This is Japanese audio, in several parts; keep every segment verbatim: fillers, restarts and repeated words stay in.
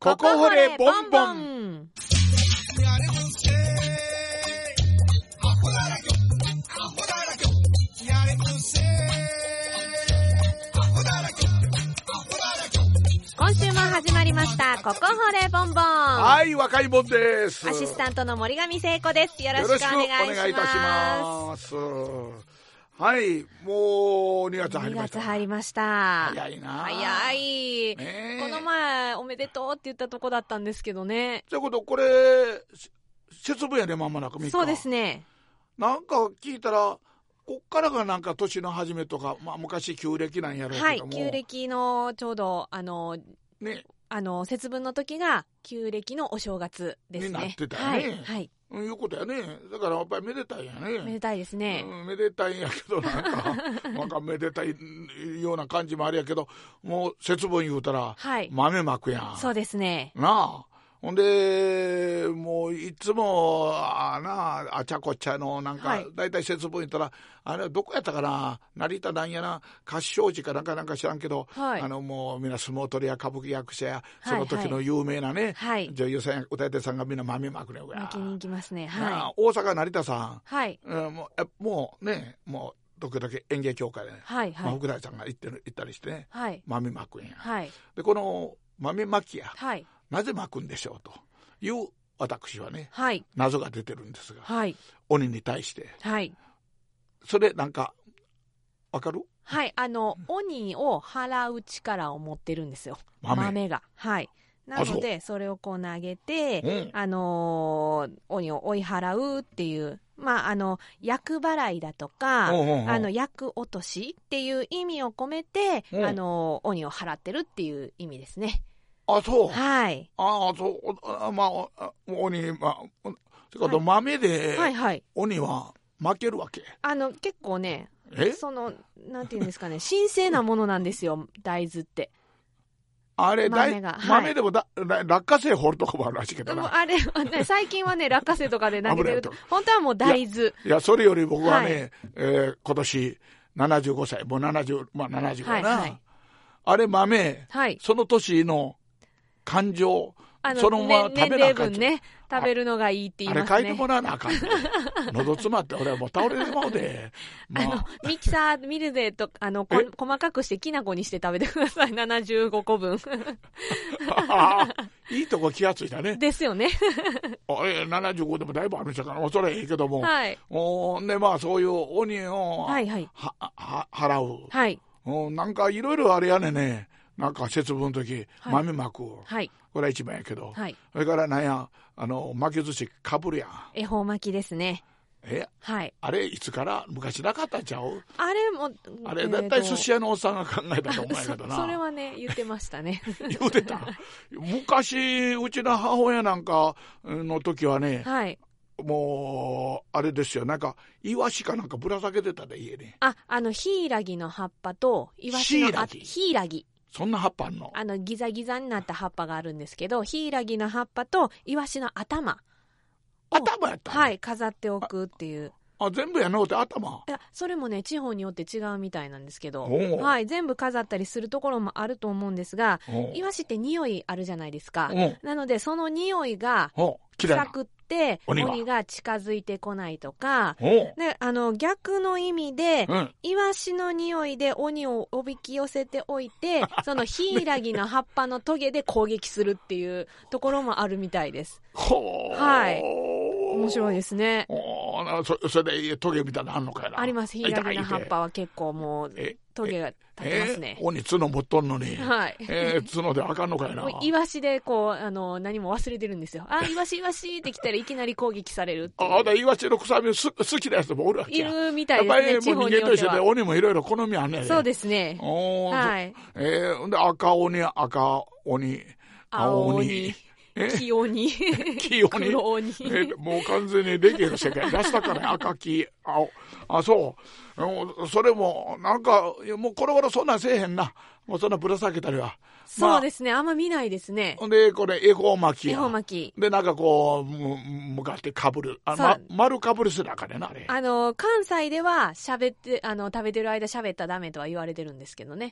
ここ掘れボンボン。 今週も始まりましたここ掘れボンボン。 はい、若いもんです。 アシスタントの森上聖子です。よろしくお願いします。 よろしくお願いいたします。はい、もうにがつ入りました。 にがつ入りました。 早いな。 早い、ね、この前おめでとうって言ったとこだったんですけどね。 ということこれ節分やで間もなくみっか。 そうですね。 なんか聞いたらこっからがなんか年の初めとか、まあ、昔旧暦なんやろうけども、 はい、旧暦のちょうどあのね、あの節分の時が旧暦のお正月ですね。 になってたよね。はい、はい、いうことやね。だからやっぱりめでたいやね。 めでたいですね。 うん、めでたいんやけどなんかなんかめでたいような感じもあるやけど、もう節分言うたら、はい、豆まくやん。 そうですね。 なあ。ほんでもういつもあなあちゃこちゃのなんか、はい、だいたい節分言ったらあれどこやったかな、成田なんやな、合掌寺かなんかなんか知らんけど、はい、あのもうみんな相撲取りや歌舞伎役者やその時の有名なね、はいはい、女優さんや歌い手さんがみんな豆まくね。 巻きに行きますね。はい、大阪成田さん、 はいうん、もうもうねもう時々演芸協会で、ね、はいはい、まあ、福大さんが行ってる行ったりしてね、はい、豆まくんや、はい、でこの豆まきや、はい、なぜまくんでしょうという私はね、はい、謎が出てるんですが、はい、鬼に対して、はい、それなんかわかる？ はい、あの鬼を払う力を持ってるんですよ、豆、豆が。はい、なのでそれをこう投げて、うん、あのー、鬼を追い払うっていう、まああの厄払いだとか、うんうんうん、あの厄落としっていう意味を込めて、うん、あのー、鬼を払ってるっていう意味ですね。 あ、そう。 はい。 ああ、そう。あ、まあ、鬼、まあ、それから豆で、はいはい、鬼は負けるわけ。 あの、結構ね、えその、なんていうんですかね、神聖なものなんですよ、大豆って。 あれ、豆が。豆でもだ、はい、落花生掘るとこもあるらしいけどな。 もうあれ、ね、最近はね、落花生とかで投げてると、本当はもう大豆。 いや、いやそれより僕はね、はい、えー、今年ななじゅうごさい、もうななじゅう、まあななじゅうかな。はいはい、あれ豆、はい、その年の感情、あのそのまま食べなあかん、 年齢分ね、食べるのがいいって言いますね。 あれ書いてもらわなあかん、ね、喉詰まって俺はもう倒れてまうで、 まあ、あのミキサーミルでとあのこ細かくしてきな粉にして食べてください。ななじゅうごこぶんいいとこ気がついたね。 ですよねあれななじゅうごでもだいぶあるんちゃうかな。恐れへんけども、はい、おでまあそういう鬼を、はいはい、はは払う、はい、おなんかいろいろあれやねんね。なんか節分の時、はい、豆まく、はい、これは一番やけど、はい、それからなんやあの巻き寿司かぶるやん。 恵方巻きですね。 え、はい、あれいつから昔なかったんちゃう？ あれもあれだいたい寿司屋のおっさんが考えたと思うんやけどな。 そ, それはね言ってましたね言ってた。昔うちの母親なんかの時はね、はい、もうあれですよ、なんかイワシかなんかぶら下げてたで家に。 あ、あのヒイラギの葉っぱとイワシのあヒイラギ。 そんな葉っぱあんの？ あのギザギザになった葉っぱがあるんですけど、ヒイラギの葉っぱとイワシの頭頭やったの？ はい、飾っておくっていう。 あ、全部やのうて頭？ いや、それもね地方によって違うみたいなんですけど、はい、全部飾ったりするところもあると思うんですが、イワシって匂いあるじゃないですか。なのでその匂いが臭くって鬼が、鬼が近づいてこないとかで、あの逆の意味で、うん、イワシの匂いで鬼をおびき寄せておいてそのヒイラギの葉っぱのトゲで攻撃するっていうところもあるみたいです。 ほー、 はい、面白いですね。 おな そ, それでトゲみたいなのあんのかやな。 あります。ヒイラギの葉っぱは結構もうトゲが立てますね。 えー、鬼角持っとんのに、はい、えー、角であかんのかやな。 イワシでこうあの何も忘れてるんですよ。あ、イワシイワシって来たらいきなり攻撃されるっていう。 あだイワシの臭み好きなやつもおるわけや。 いるみたいですね。 やっぱりもう人間と一緒で鬼もいろいろ好みあんねん。 そうですね。 おはい。えー、で赤鬼赤鬼青鬼黄鬼黄鬼黒鬼えもう完全にレゲエの世界出したから赤黄青あそうそれもなんかもうこれ頃そんなんせえへんな。もうそんなぶら下げたりはそうですね、まあ、あんま見ないですね。 でこれ恵方巻きや。 恵方巻きでなんかこう向かってかぶるあ、ま、丸かぶるするあかねなあれ。 あの関西ではしゃべってあの食べてる間しゃべったらダメとは言われてるんですけどね。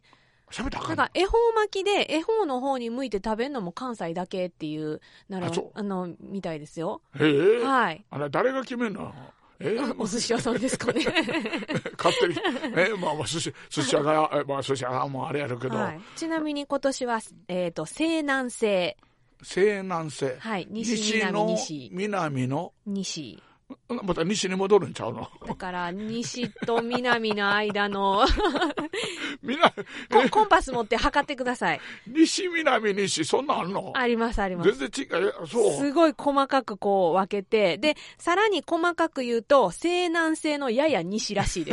喋ったらあかん。 だから恵方巻きで恵方の方に向いて食べるのも関西だけっていうなら あ, あのみたいですよ。 へえ。 はい。 あれ誰が決めんの？えー、 お寿司屋さんですかね。 勝手に。えー、まあまあ寿司、寿司屋が、まあ寿司屋さんもあれやるけど。はい、 ちなみに今年は、えっ、ー、と、西南西。 西南西。 はい。西、南、西。 南の西。 また西に戻るんちゃうの？ だから西と南の間の南コ, コンパス持って測ってください。 西南西そんなんあんの？ ありますあります。 全然違う。そう。 すごい細かくこう分けて、でさらに細かく言うと西南西のやや西らしいです。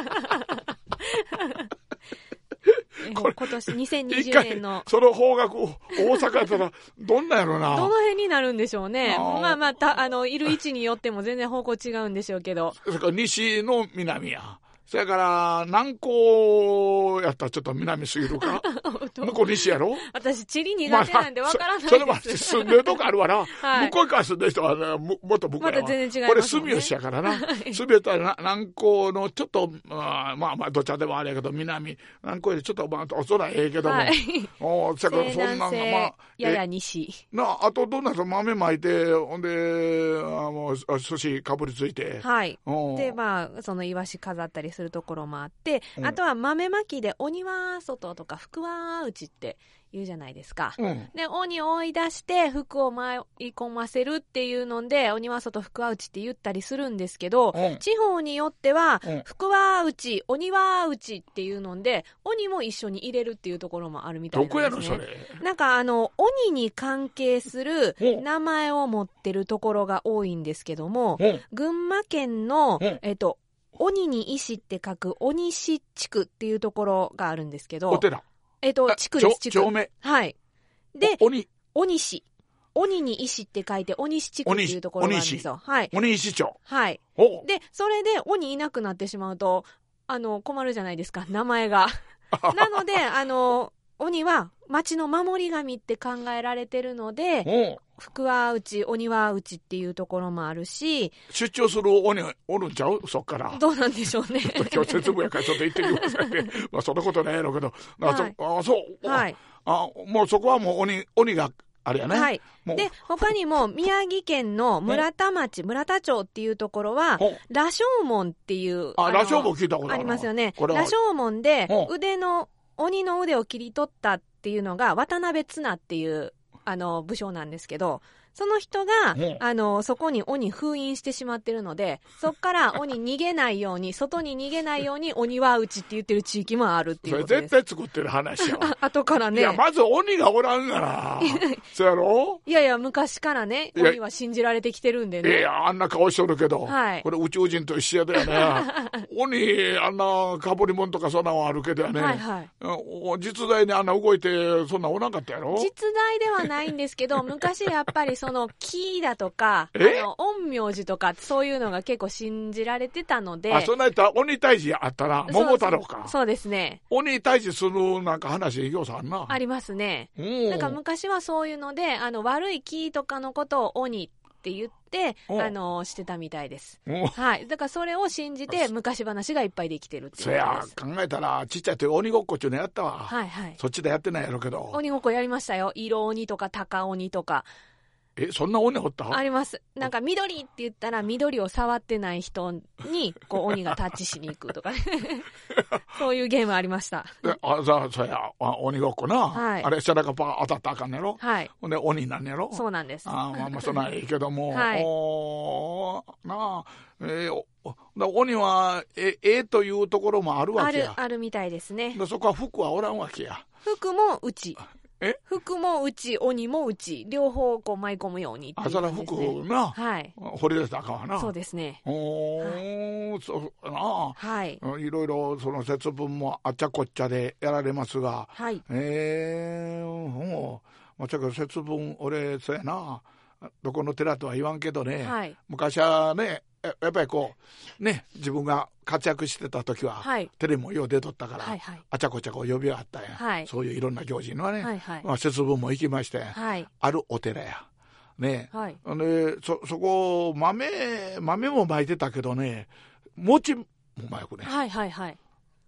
今年にせんにじゅうねんのその方角大阪やったらどんなやろな。 どの辺になるんでしょうね。あまあまあたあのいる位置によっても全然方向違うんでしょうけど。 それから西の南や。それから南高やったらちょっと南すぎるか。向こう西やろ。 私地理苦手なんでわからないです。 それは住んでるとこあるわな。はい、向こうから住んでる人は、ね、も, もっと向こうやわ。 また全然違いますね。 これ住吉やからな。住吉は南高のちょっとまあまあまあどちらでもあれやけど南南高よりちょっとまあお空ええけども。はい、おそんなんがまあやや西。 なあとどんな豆巻いてほんであもう寿司かぶりついて。 はい。でまあそのイワシ飾ったりするところもあって、うん、あとは豆まきで鬼は外とか福は内って言うじゃないですか、うん、で鬼を追い出して福を舞い込ませるっていうので鬼は外福は内って言ったりするんですけど、うん、地方によっては、うん、福は内鬼は内っていうので鬼も一緒に入れるっていうところもあるみたいなんですね。 どこやろそれ。 なんかあの鬼に関係する名前を持ってるところが多いんですけども、群馬県のえっと鬼に石って書く鬼石地区っていうところがあるんですけど、 お寺。 えっと地区です地区。 町名。 はい。で、 鬼鬼石。鬼に石って書いて鬼石地区っていうところがあるんですよ。はい。 鬼石町。 はい。で、それで鬼いなくなってしまうとあの困るじゃないですか名前が。なのであの鬼は町の守り神って考えられてるので。福は内鬼は内っていうところもあるし、 出張する鬼おるんちゃうそっからどうなんでしょうね。 ちょっと今日節分やからちょっと行ってきてくださいね。まあそんなことないやろうけど、はい、あそう、はい、あもうそこはもう鬼鬼があれやね。 はい。で他にも宮城県の村田町村田町っていうところは羅生門っていうあ羅生門聞いたことあるありますよね。羅生門で腕の鬼の腕を切り取ったっていうのが渡辺綱っていうあの武将なんですけど、その人が、うん、あのそこに鬼封印してしまってるので、そっから鬼逃げないように外に逃げないように鬼は内って言ってる地域もあるっていうことです。 それ絶対作ってる話やわ。 後からね。 いやまず鬼がおらんがな。そうやろ。 いやいや昔からね鬼は信じられてきてるんでね。 いやいやあんな顔しとるけど、 はい、 これ宇宙人と一緒やだよね。鬼あんなかぶり物とかそんなのあるけどやね、はいはい、実在にあんな動いてそんなおらんかったやろ。 実在ではないんですけど昔やっぱりその木だとかあの陰陽師とかそういうのが結構信じられてたので、 あそんなやったら鬼退治あったら桃太郎か。 そう、そうですね。 鬼退治するなんか話ようさんなありますね。なんか昔はそういうのであの悪い木とかのことを鬼って言ってあのしてたみたいです。はい。だからそれを信じて昔話がいっぱいできてるっていうことです。 そや考えたらちっちゃい時鬼ごっこっていうのやったわ。 はいはい。 そっちでやってないやろうけど。 鬼ごっこやりましたよ。色鬼とか高鬼とか。 えそんな鬼おった？ あります。なんか緑って言ったら緑を触ってない人にこう鬼がタッチしに行くとかね。そういうゲームありました。 あさそうやあ鬼ごっこな、はい、あれ背中パー当たったらあかんねやろ。はい。ほんで鬼になんねやろ。 そうなんです。 あまあまあそんなんいいけども、はい、おなあ、えー、だ鬼はええー、というところもあるわけや。 あるあるみたいですね。 そこは福はおらんわけや。 福も内。え服も内鬼も内両方こう舞い込むようにっていう、ね、 あそら服な、 はい、 掘り出したらあかんわな。 そうですね。 おー、はい、そうな、 はい、 いろいろその節分もあっちゃこっちゃでやられますが、 はい、 えー、もうまさか節分俺そうやなどこの寺とは言わんけどね、はい、昔はねやっぱりこうね自分が活躍してた時は、はい、テレビもよう出とったから、はいはい、あちゃこちゃこう呼び合ったんや、はい、そういういろんな行事のね、はいはいまあ、節分も行きまして、はい、あるお寺やね、はい、で そ, そこ豆豆も巻いてたけどね餅も巻くね、 はいはいはい、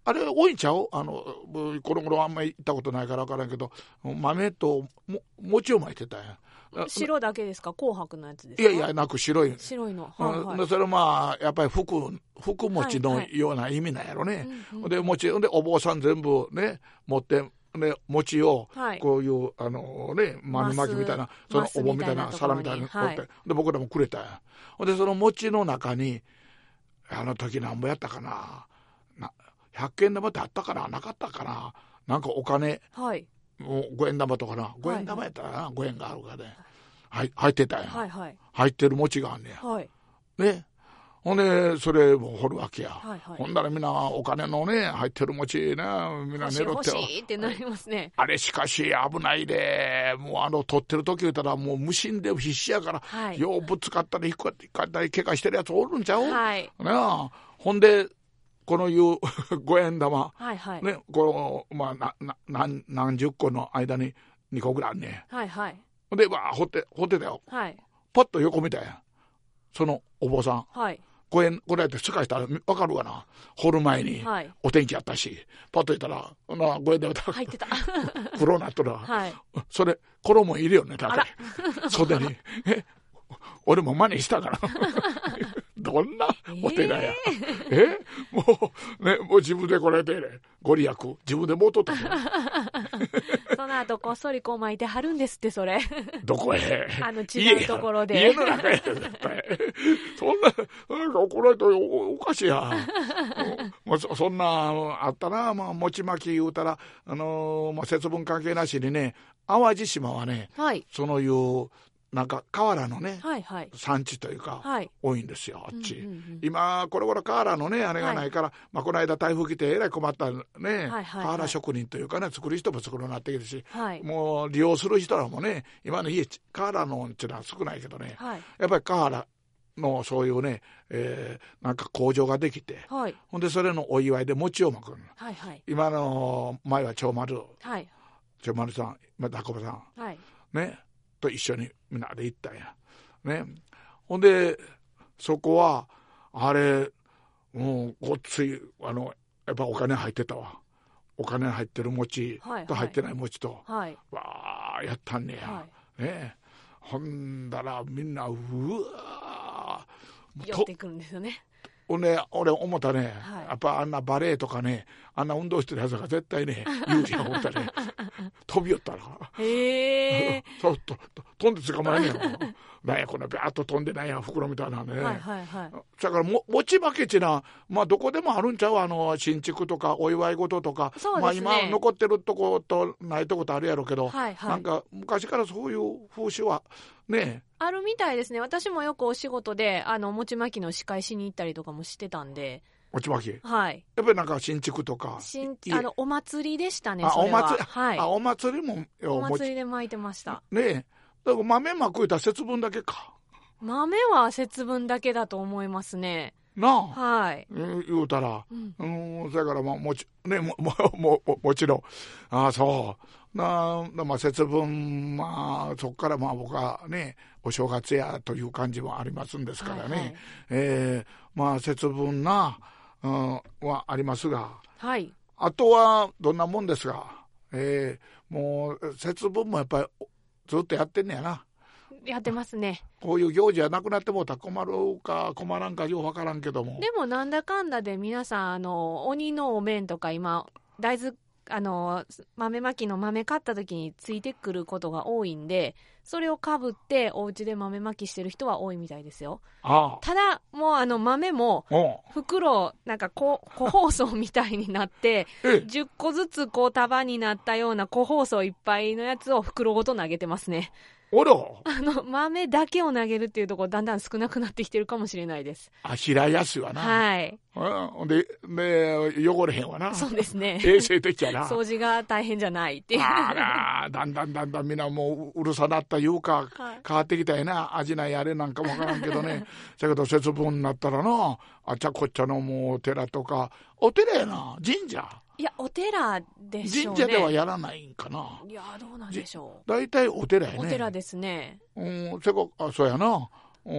あれ多いんちゃう？あのこの頃あんまり行ったことないから分からんけど、豆とも餅を巻いてたんや。 白だけですか？紅白のやつですか？ いやいや、なく白い。 白いの。はいはい、 それまあやっぱり福福餅のような意味なんやろね。はいはい、で餅でお坊さん全部ね持って。で餅をこういう、はい、あのね豆巻きみたいなそのお盆みたいな皿みたいなの取って、はい、で僕らもくれたんや。でその餅の中にあの時なんぼやったかな、なひゃくえん玉ってあったかななかったかな、なんかお金、はい、ごえん玉とかな、ごえん玉やったらな、はい、ごえんがあるからね、はい、入ってたんや、はいはい、入ってる餅があんねや、はい、ね。ほんでそれを掘るわけや、はいはい、ほんだらみんなお金のね入ってる餅なみんな狙って欲しい欲しいってなりますね。 あれしかし危ないで、もうあの取ってる時言ったらもう無心で必死やから、はい、ようぶつかったり引っかかったり怪我してるやつおるんちゃう、はい、なあ。ほんでこのいうごえん玉、はいはい、ね、この、まあ、なな何何十個の間ににこぐらいあんねん、はいはい、でわ掘って掘ってたよ、はい、パッと横見たやんそのお坊さん、はい、ごえんこれやって使いしたら分かるかな、掘る前にお天気やったし、はい、パッと言ったらなごえん玉入ってた黒なっとるわ、はい、それ衣いるよねだって袖にえ俺も真似したからどんなお寺や、えー、えもうねもう自分でこれで、ね、ご利益自分でもうとったその後こっそりこう巻いてはるんですってそれどこへあの違うところで家の中へそんななんか怒られたら お, おかしいやもう そ, そんなあったな、まあ、餅巻き言うたら、あのーまあ、節分関係なしにね淡路島はね、はい、そのいうなんか瓦のね、はいはい、産地というか、はい、多いんですよあっち、うんうんうん、今これ頃瓦のねあれがないから、はい、まあ、この間台風来てえらい困ったね、はいはいはい、瓦職人というかね作る人も作るようになってきてし、はい、もう利用する人らもね今の家瓦のっていうのは少ないけどね、はい、やっぱり瓦のそういうね、えー、なんか工場ができて、はい、ほんでそれのお祝いで餅を巻く、はいはい、今の前は長丸、はい、長丸さんまた小葉さん、はい、ねと一緒にみんなで行ったんやね。ほんでそこはあれもうごっついあのやっぱお金入ってたわ、お金入ってる餅と入ってない餅と、はいはい、わーやったんねや、はい、ね。ほんだらみんなうわー寄ってくるんですよね。 俺, 俺思ったね、はい、やっぱあんなバレエとかねあんな運動してるやつが絶対ね有利や思ったね飛び寄ったらへえととと飛んで捕まえんやろなんやこのビャーっと飛んでないや袋みたいなね、はいはいはい、だからも餅巻きっていうのは、まあ、どこでもあるんちゃう、あの新築とかお祝い事とか、ね、まあ、今残ってるとことないとことあるやろうけど、はいはい、なんか昔からそういう風習はねあるみたいですね。私もよくお仕事であの餅巻きの仕返しに行ったりとかもしてたんで。 餅巻き、 はい、 やっぱりなんか新築とか新あのお祭りでしたね。 あそれはお祭り、 はい、 あお祭りもお祭りで巻いてましたねえ。だから豆巻くいたら節分だけか。 豆は節分だけだと思いますね。 なあ、 はい、 言うたら、うん、うん、それからまあもちねもももももちろんああそうなあ、まあ節分まあそこからまあ僕はねお正月やという感じもありますんですからね、はいはい、えー、まあ節分な、うん、はありますが、はい、あとはどんなもんですが、えー、もう節分もやっぱりずっとやってんねやな。 やってますね。 こういう行事はなくなってもうたら困るか困らんかよう分からんけども、 でもなんだかんだで皆さんあの鬼のお面とか今大豆あの豆まきの豆買った時についてくることが多いんで、それをかぶってお家で豆まきしてる人は多いみたいですよ。ああ、ただもうあの豆も袋なんか個包装みたいになってじゅっこずつこう束になったような個包装いっぱいのやつを袋ごと投げてますね。 おらあの豆だけを投げるっていうところだんだん少なくなってきてるかもしれないです。 あしらいやすいわな。はい。うん、でで汚れへんわな。 そうですね。 衛生的やな。 掃除が大変じゃないっていう。 あらだんだんだんだんみんなもううるさなったいうか、はい、変わってきたやな。味ないあれなんかもわからんけどね。だけど節分になったらなあっちゃこっちゃのもうお寺とかお寺やな神社。 いやお寺でしょうね。 神社ではやらないんかな。 いやどうなんでしょう。 だいたいお寺やね。 お寺ですね。 うん、せこあそうやな。 うん、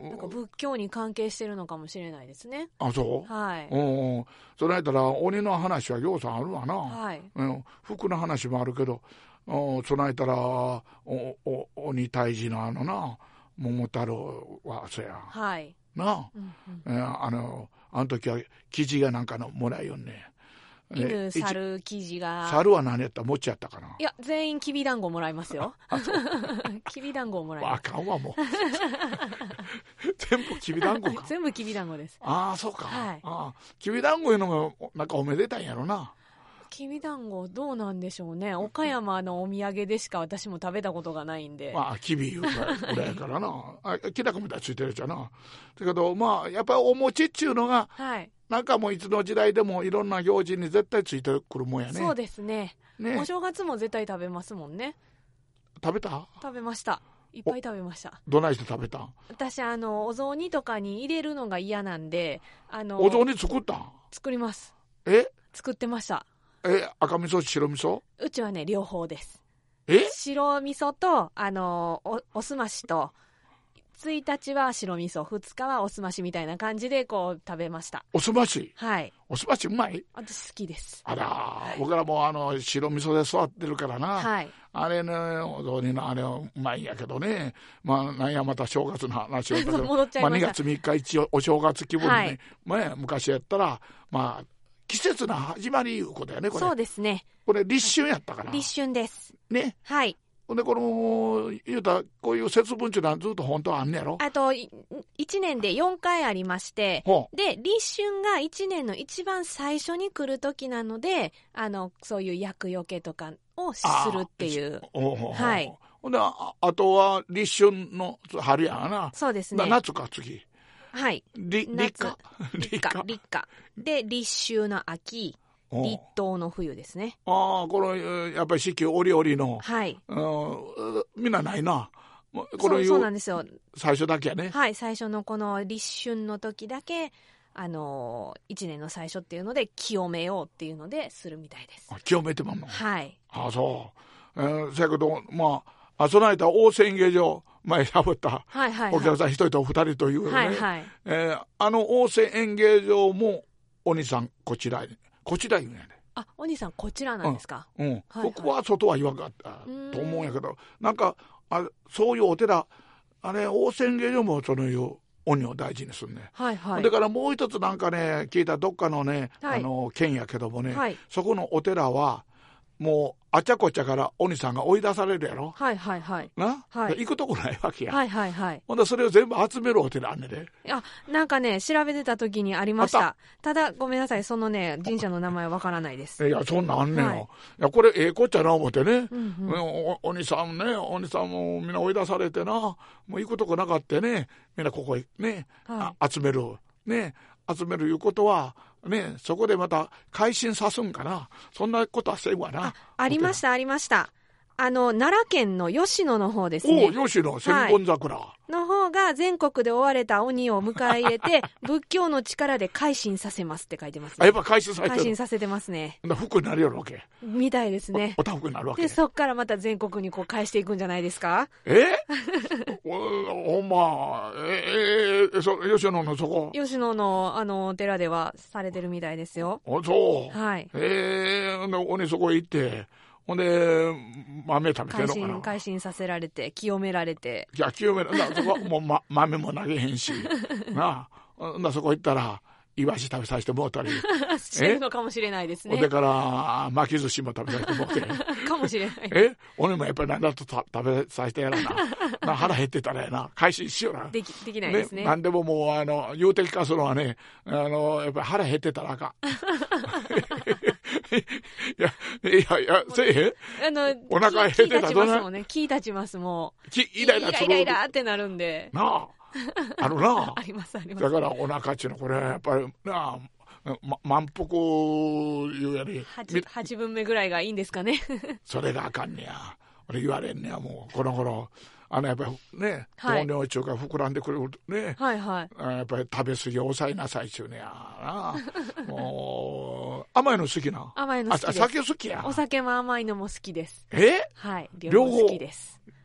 なんか仏教に関係してるのかもしれないですね。 あ、そう。 はい。 うん。それやったら鬼の話はぎょうさんあるわな。はい。うん。服の話もあるけど、そないたらおお鬼退治のあのな桃太郎はそや。はい。なあ、うんうん、あのあの時は生地がなんかのもらいよんね。 犬、猿、生地が。 猿は何やったら餅やったかな。 いや、全員きびだんごもらいますよ。きびだんごをもらいます。 あかんわ、もう。全部きびだんごか。 全部きびだんごです。 ああ、そうか。はい。ああ、きびだんごいうのが、なんかおめでたいんやろな。 きびだんご、どうなんでしょうね。岡山のお土産でしか私も食べたことがないんで。 まあ、きびぐらいやからな。あ、きなこみたいについてるじゃな。だけど、まあ、やっぱりお餅っちゅうのが、はい。なんかもういつの時代でもいろんな行事に絶対ついてくるもんやね。 そうですね。ね、お正月も絶対食べますもんね。 食べた？ 食べました。いっぱい食べました。 どないして食べたん？ 私、あの、お雑煮とかに入れるのが嫌なんで、あの、 お雑煮作ったん？ 作ります。 え？ 作ってました。 え、赤味噌、白味噌？ うちはね、両方です。 え？ 白味噌と、あの、お、おすましと、ついたちは白味噌、ふつかはおすましみたいな感じでこう食べました。 おすまし？ はい。 おすましうまい？ 私好きです。 あら、はい、僕らもあの白味噌で育ってるからな。はい。あれね、お雑煮のあれはうまいんやけどね。まあ、なんやまた正月の話を戻っちゃいました。まあ、にがつみっか一応お正月気分でね、はい、まあ、昔やったら、まあ、季節の始まりいうことやね、これ。 そうですね。 これ立春やったかな。 立春です。 ね。 はい。 ほんで、この、言うたら、こういう節分っていうのはずっと本当はあんねやろ？ あと、いちねんでよんかいありまして、で、立春がいちねんの一番最初に来る時なので、あの、そういう厄除けとかをするっていう。はい。 ほんで、あ, あとは立春の春やな。 そうですね。 夏か、次。 はい。 立夏。 立夏。立夏。で、立秋の秋。立冬の冬ですね。 ああ、このやっぱり四季折々の、 はい、 うん、みんなないな。 こそうそうなんですよ。 最初だけやね。 はい、最初のこの立春の時だけ、あのー、一年の最初っていうので清めようっていうのでするみたいです。 あ、清めてまんの？ はい。 ああ、そう。えー、そやけど、まあ、備えた大泉演芸場前しゃべった、はいはいはい、お客さん一人と二人というね、はいはい、えー、あの大泉演芸場もお兄さんこちらへ。こちら言うんやね。 あ、お兄さんこちらなんですか？ うん。うん、はいはい、僕は外は言わんかったと思うんやけど、なんかあそういうお寺、あれ大泉芸場もそのいう鬼を大事にするね。はいはい。だからもう一つなんかね聞いたどっかのね、はい、あの県やけどもね、はい、そこのお寺はもうあちゃこちゃから鬼さんが追い出されるやろ。 はいはいはい。 な、はい、行くとこないわけや。 はいはいはい。 ほんでそれを全部集めるお寺あんねんで。 あ、なんかね調べてた時にありました。ただごめんなさい、そのね神社の名前わからないです。 いやそんなんあんねんよ。はい、いやこれええこっちゃな思ってね。うんうん、お鬼さんね鬼さんもみんな追い出されてな、もう行くとこなかったね。みんなここへね、はい、集めるね集めるいうことは。ね、そこでまた改心さすんかな。そんなことはせんわな。 あ、ありましたありました。あの奈良県の吉野の方ですね。 お吉野千本桜、はい、 の方が全国で追われた鬼を迎え入れて仏教の力で改心させますって書いてますね。 あ、やっぱ改心させてる。 改心させてますね。 服になるよるわけみたいですね。 お, おた服になるわけでそっからまた全国にこう返していくんじゃないですか。 えほんまええそ吉野のそこ吉野のあのお寺ではされてるみたいですよ。 あ、そう。 はい。 ええー、鬼そこへ行ってほんで豆食べてるのかな。改心改心させられて清められて。 いや清められそこもう、ま、豆も投げへんしなあなそこ行ったらイワシ食べさせてもうたりしてるのかもしれないですね。 だから巻き寿司も食べさせてもうてかもしれない。 え俺もやっぱり何だと食べさせてやらなな腹減ってたらやな改心しような。 できできないですね。 ね、何でももうあの言うて聞かすのはねあのやっぱり腹減ってたらあかんいやいやいやせえへん。あのお腹減ってたらどうなる。気立ちますもん。 気イライラする。 イライラってなるんで。 なあ。あるな。 ありますあります。 だからお腹っちゅうのこれやっぱりなあ、ま、満腹いうやり 8, 8分目ぐらいがいいんですかね。 それがあかんねや。俺言われんねやもうこの頃あのやっぱりね糖尿中が膨らんでくるね、はいはい、やっぱり食べ過ぎ抑えなさいっちゅうねやな。もう甘いの好きな。 甘いの好きです。 酒好きや。 お酒も甘いのも好きです。 えはい両方好きです。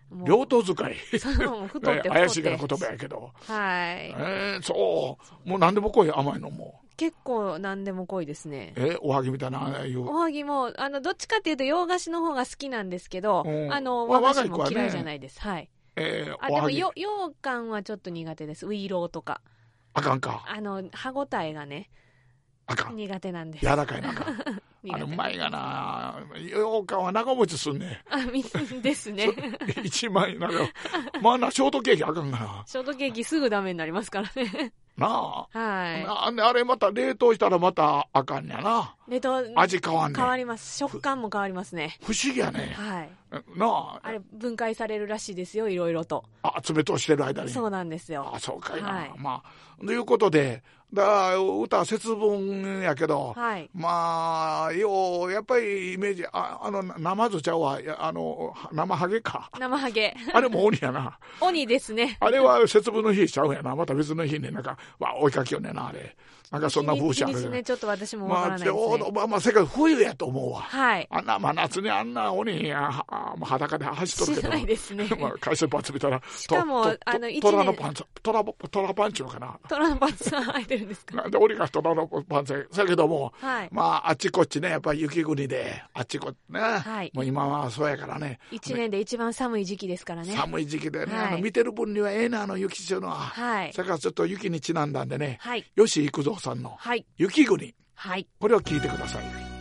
両頭使い。 そう、太って太って。 怪しいから言葉やけど。 はい。 えー、そう。もう何でも濃い、甘いのも。 結構何でも濃いですね。 え、おはぎみたいな、ああいう。 おはぎも、あの、どっちかっていうと洋菓子の方が好きなんですけど、うん、あの、和菓子も嫌いじゃないです。はい。 えー、 あ、でもよ、羊羹はちょっと苦手です。ウイローとか。 あかんか。 あの、歯ごたえがね。 あかん。 苦手なんです。 柔らかいなんか。あの、うまいがな。羊羹は長持ちすんね。 あ、み、ですね。 一枚なるよ。まあな、ショートケーキあかんがな。 ショートケーキすぐダメになりますからね。 なあ。 はい。 あ, あれまた冷凍したらまたあかんやな。 冷凍。 味変わんね。 変わります。食感も変わりますね。 不思議やね。 はい。 なあ。 あれ分解されるらしいですよ、いろいろと。 あ、冷凍してる間に。 そうなんですよ。 あ、そうかいな。はい、まあ、ということで、だから歌節分やけど、はい、まあようやっぱりイメージ あ, あの生ずちゃうわあの生ハゲか生ハゲあれも鬼やな鬼ですねあれは節分の日しちゃうんやなまた別の日になんかわ追いかけよねなあれなんかそんな風習あるねちょっと私もわからないですね、 まあ、ちょうどまあまあ世界冬やと思うわ、 はい、 あんな真夏にあんな鬼や裸で走っとるけどしないですねまあ海水パンツ見たらしかもあのトラのパンツトラトラパンチのかなトラのパンツ履いてるんですかなんで鬼がトラのパンツだけども、 はい、 まああっちこっちねやっぱり雪国であっちこっちね、はい、もう今はそうやからね一年で一番寒い時期ですからね寒い時期でね、はい、あの見てる分にはええなあの雪っていうのは、はい、それからちょっと雪にちなんだんでね、はい、吉幾三さんの雪国、はい、これを聞いてください。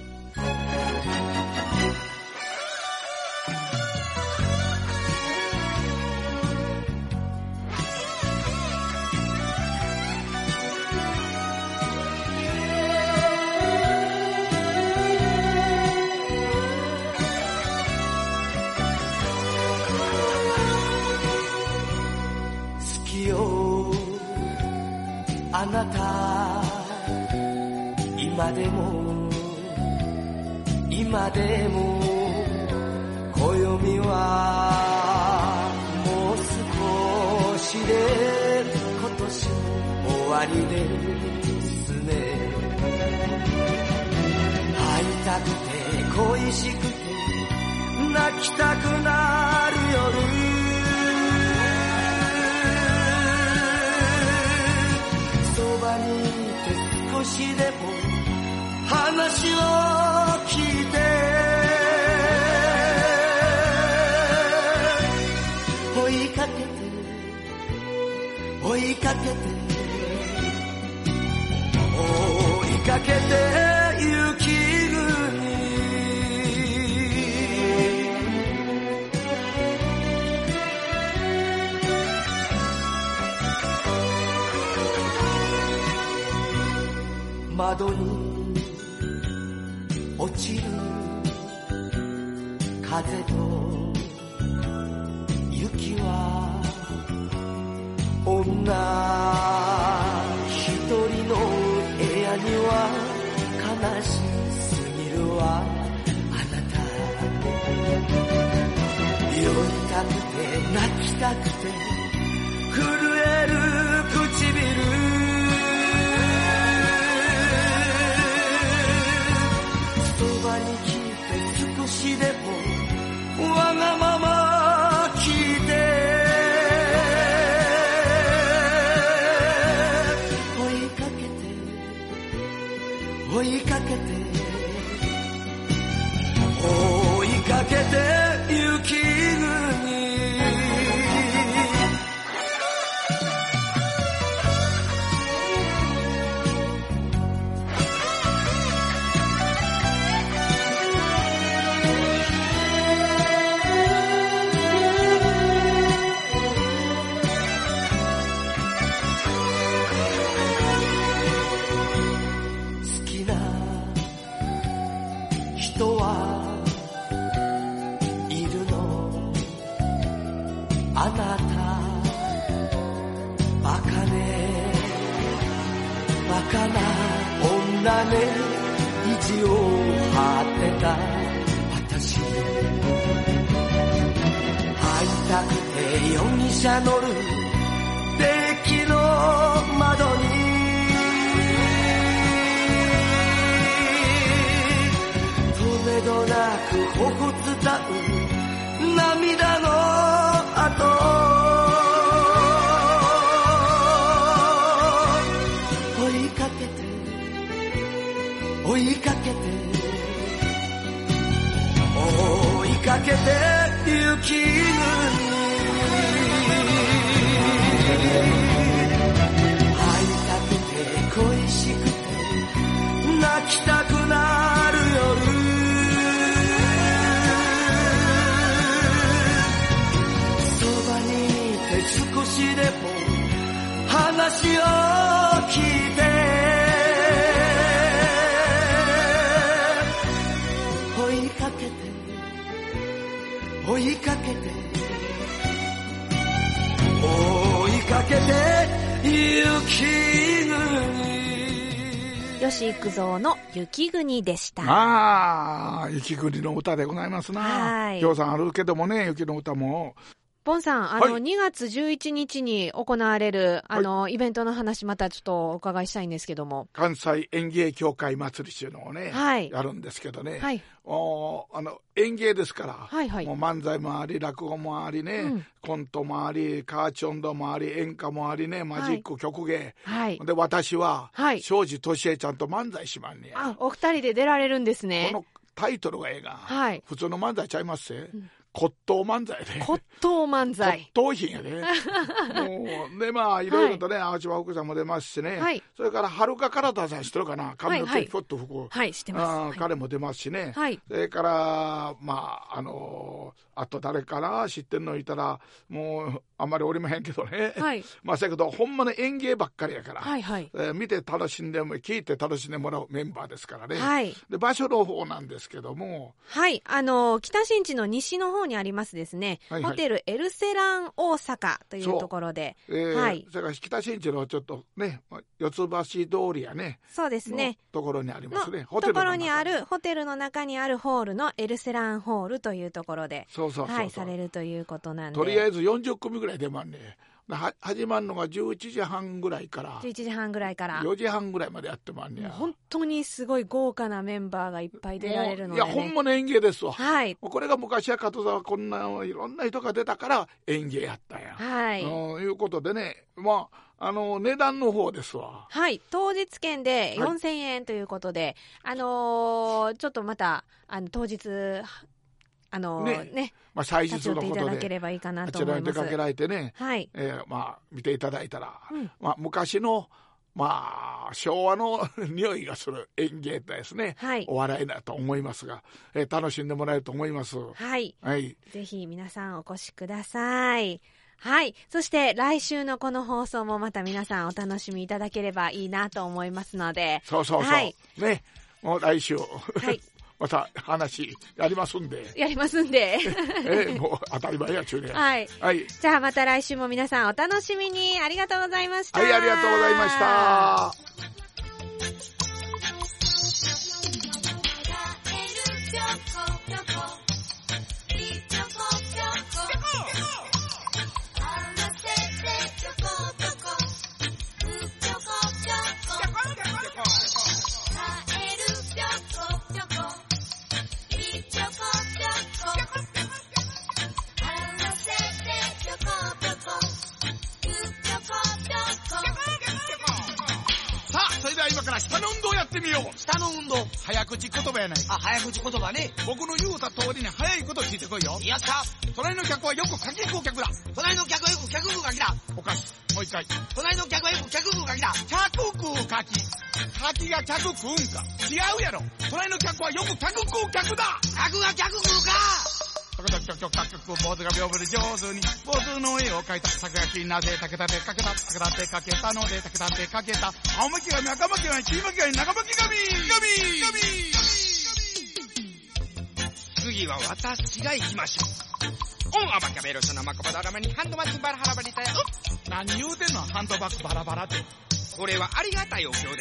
あなた今でも今でも暦はもう少しで今年終わりですね会いたくて恋しくて泣きたくなる夜少しでも話を聞いて追いかけて追いかけて追いかけて雪国窓に落ちる風と雪は女一人の部屋には悲しすぎるわあなた酔いたくて泣きたくて震える唇少しでもわがまま聞いて追いかけて追いかけて追いかけて雪国意地を張ってた私会いたくて容疑者乗るデッキの窓にとめどなく頬伝う涙の話を聞いて追いかけて追いかけて追いかけて雪国吉幾三の雪国でした。 ああ、雪国の歌でございますな。 はい。 ぎょうさんあるけどもね、雪の歌も。 ボンさん、あの、はい、にがつじゅういちにちに行われる、あの、はい、イベントの話、またちょっとお伺いしたいんですけども。 関西園芸協会祭りっていうのをね、はい、やるんですけどね。はい。おあの園芸ですから、はいはい、もう漫才もあり、落語もありね、うん、コントもあり、カーチョンドもあり、演歌もありね、マジック、はい、曲芸。はい。で、私は、はい、庄司敏恵ちゃんと漫才しまんねや。 あ、お二人で出られるんですね。 このタイトルがええが、はい、普通の漫才ちゃいますね。うん、骨董漫才で。 骨董漫才。 骨董品やで。もう、で、まあ、いろいろとね、淡島福さんも出ますしね。はい。それから、はるかからたさん知ってるかな、髪の毛ひょっと吹く。 はい、知ってます。彼も出ますしね。はい。それから、まあ、あのー、あと誰かな、知ってんのいたら、もう、あんまりおりまへんけどね。はい。まあ、せやけど、ほんまの演芸ばっかりやから。はいはい。えー、見て楽しんでも、聞いて楽しんでもらうメンバーですからね。はい。で、場所の方なんですけども。 はい。あのー、北新地の西の方にありますですね。はいはい、ホテルエルセラン大阪というところで、 えー、はい、それから北新地のちょっとね、四つ橋通りやね、 そうですね、 ところにありますね。 ホテルのところにあるホテルの中にあるホールのエルセランホールというところで、そうそうそうそう、はい、されるということなんで、 とりあえずよんじゅっくみぐらい出まんね。は始まるのがじゅういちじはんぐらいからじゅういちじはんぐらいからよじはんぐらいまでやってまんねや。 本当にすごい豪華なメンバーがいっぱい出られるので、ね、 いやほんまの演芸ですわ。 はい。 これが昔は加藤沢こんないろんな人が出たから演芸やったんや。はい。ということでね、まああの値段の方ですわ。 はい。当日券でよんせんえんということで、はい、あのー、ちょっとまたあの当日あのー、ね。ねまあ、祭日のことで、 あちらに出かけられてね、はいえーまあ、見ていただいたら、うんまあ、昔の、まあ、昭和の匂いがする演芸ですね、はい、お笑いだと思いますが、えー、楽しんでもらえると思います。 はい。はい、ぜひ皆さんお越しください。はい。そして来週のこの放送もまた皆さんお楽しみいただければいいなと思いますので。 そうそうそう。はい、ね。もう来週。はい。また話やりますんで。 やりますんで。 ええ、もう当たり前や中で。 はい。はい。じゃあまた来週も皆さんお楽しみに。ありがとうございました。 はい、ありがとうございました。今から下の運動やってみよう。 下の運動、 早口言葉やない。 あ、早口言葉ね。 僕の言うた通りに早いこと聞いてこいよ。 やった。 隣の客はよく柿食う客だ。 隣の客はよく客食う柿だ。 おかしい。もう一回。 隣の客はよく客食う柿だ。 客食う柿。柿が客食うんか。違うやろ。隣の客はよく客食う客だ。 客が客食うか。 タクタクタクタクタク坊主が屏風で上手に坊主の絵を描いた。たこ焼きなぜ竹立てかけた。竹立てかけたので竹立てかけた。青巻紙赤巻紙黄巻紙長巻紙紙紙。 次は私が行きましょう。オンアバキャベロスのマコバダラマにハンドマッチバラハラバリタよ。 何言うてんのハンドバッグバラバラって。 これはありがたいお経です。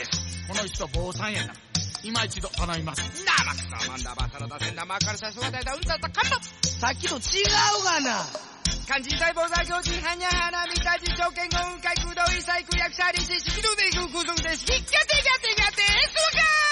この人坊さんやな。今一度頼みます。 生草マンダバサラダセンダマーカルサスワダイダウンタタカンダ。さっきと違うがな。肝心細胞在行人般若花見たち条件語雲海空洞異細空薬者理士式度で空空空です。ひっきゃてぎゃてぎゃてすわかー。